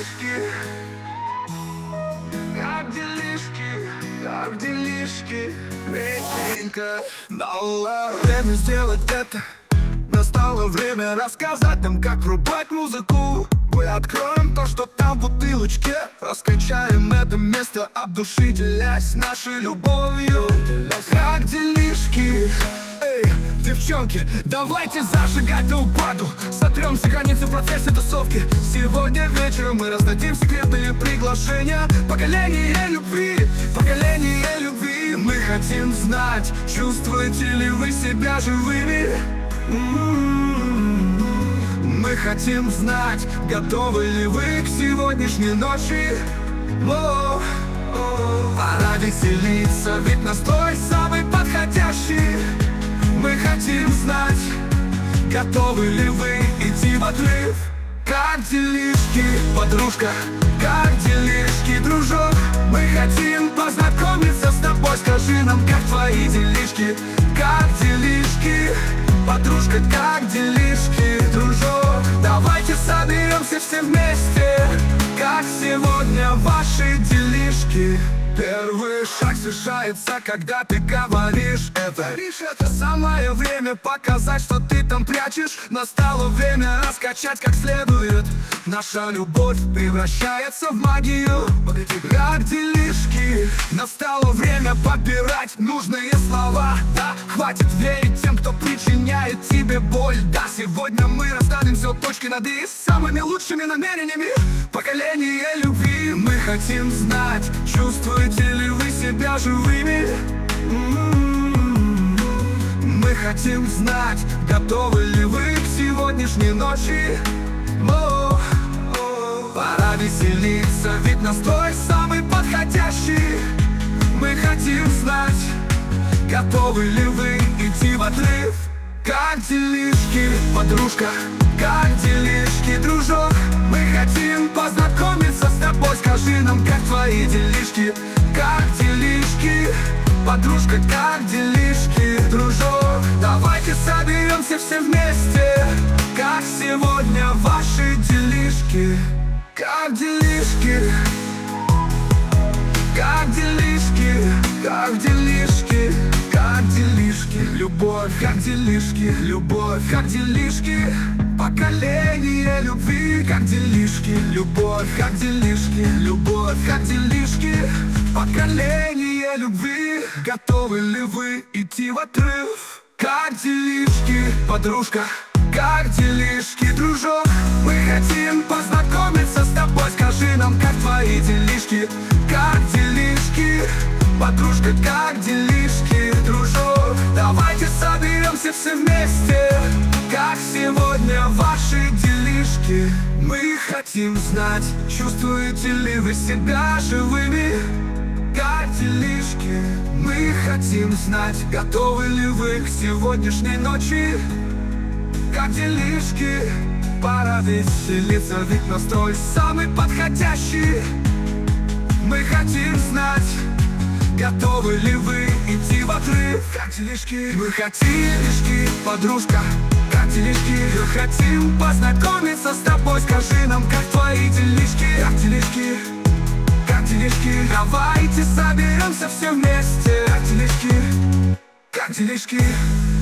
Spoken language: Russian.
делишки? Как делишки? Как делишки? Петенька, дала время сделать это. Настало время рассказать нам, как врубать музыку. Мы откроем то, что там в бутылочке, раскачаем это место от души, делясь нашей любовью. Как делишки? Эй, девчонки, давайте зажигать до упаду. Сотрем все границы в процессе тусовки. Сегодня вечером мы раздадим секретные приглашения. Поколение любви, поколение любви. Мы хотим знать, чувствуете ли вы себя живыми. Мы хотим знать, готовы ли вы к сегодняшней ночи. Пора веселиться, ведь настрой самый подходящий. Мы хотим знать, готовы ли вы идти в отрыв. Как делишки, подружка? Как делишки, дружок? Мы хотим познакомиться с тобой. Скажи нам, как твои делишки? Как делишки, подружка? Как делишки, дружок? Давайте соберемся все вместе. Как сегодня ваши делишки? Первый шаг совершается, когда ты говоришь это. Это самое время показать, что ты там прячешь. Настало время раскачать как следует. Наша любовь превращается в магию. Как делишки? Настало время подбирать нужные слова. Да, хватит верить тем, кто причиняет тебе боль. Да, сегодня мы расставим все точки над «и» с самыми лучшими намерениями. Поколение любви. Мы хотим знать, чувствуете ли вы себя живыми. Мы хотим знать, готовы ли вы к сегодняшней ночи. Пора веселиться, ведь настрой самый подходящий. Мы хотим знать, готовы ли вы идти в отрыв. Как делишки, подружка? Как делишки, дружок? Мы хотим познакомиться с тобой. Скажи нам, как твои делишки? Как делишки, подружка? Как делишки, дружок? Давайте соберемся все вместе. Как сегодня ваши делишки? Как делишки? Как делишки? Как делишки? Как делишки? Любовь, как делишки? Любовь, как делишки? Поколение любви, как делишки? Любовь, как делишки? Любовь, как делишки? Поколение любви. Готовы ли вы идти в отрыв? Как делишки, подружка? Как делишки, дружок? Мы хотим познакомиться с тобой. Скажи нам, как твои делишки? Как делишки, подружка? Как делишки, дружок? Давайте соберемся все вместе. Как сегодня ваши делишки? Мы хотим знать, чувствуете ли вы себя живыми. Как делишки? Мы хотим знать, готовы ли вы к сегодняшней ночи. Как делишки? Пора веселиться, ведь настрой самый подходящий. Мы хотим знать, готовы ли вы идти в отрыв. Как делишки? Мы хотим делишки, подружка. Как делишки? Мы хотим познакомиться с тобой. Скажи нам, как твои делишки? Как делишки? Как делишки? Давайте соберемся все вместе. Как делишки? Как делишки?